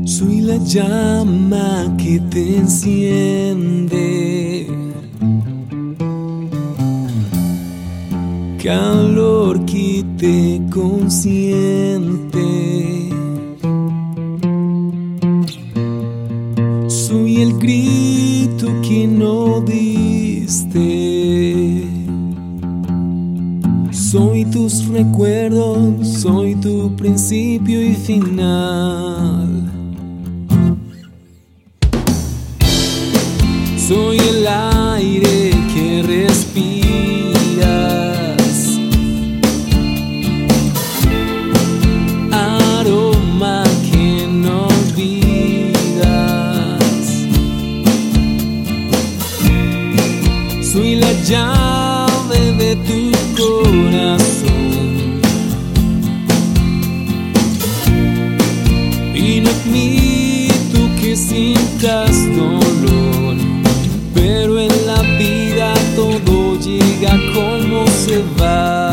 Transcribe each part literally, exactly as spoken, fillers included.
Soy la llama que te enciende, calor que te consiente. Soy el grito que no diste. Soy tus recuerdos, soy tu principio y final. Soy el aire que respiras, aroma que no olvidas. Soy la llave de tu corazón y no admito que sientas dolor, pero en la vida todo llega como se va.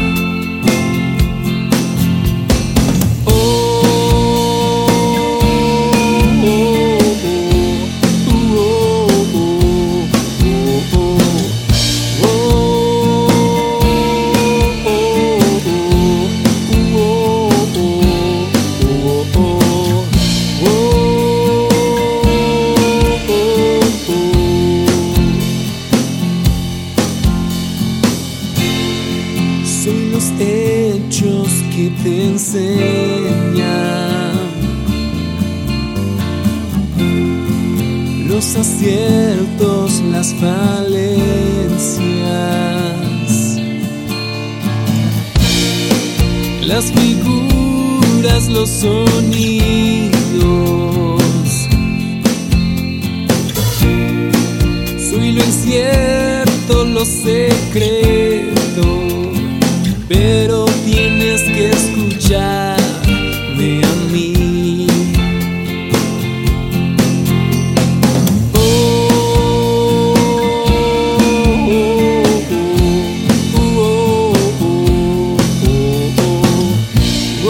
Soy los hechos que te enseñan, los aciertos, las falencias, las figuras, los sonidos. Soy lo incierto, los secretos, pero tienes que escucharme a mí. Oh, oh, oh, oh, oh,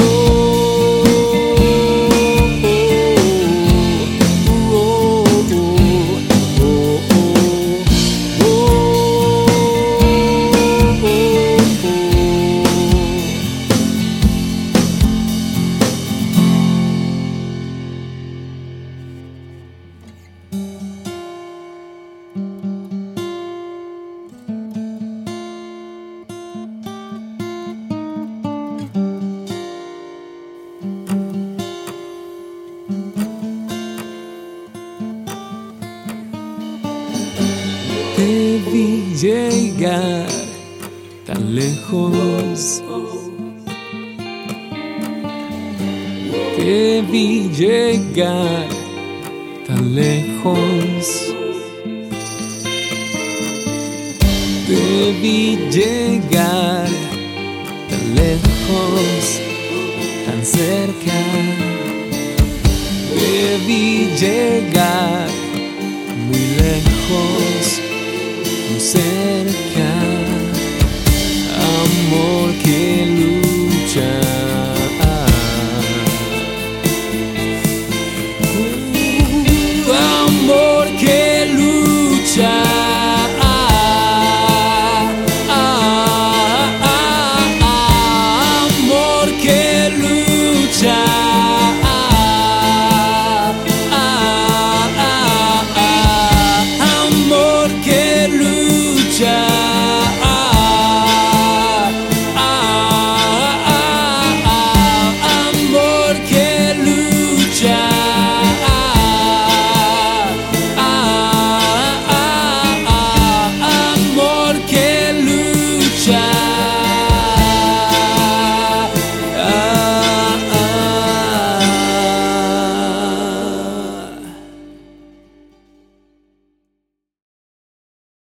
te vi llegar tan lejos, te vi llegar tan lejos, te vi llegar tan lejos, tan cerca, te vi llegar muy lejos, muy cerca.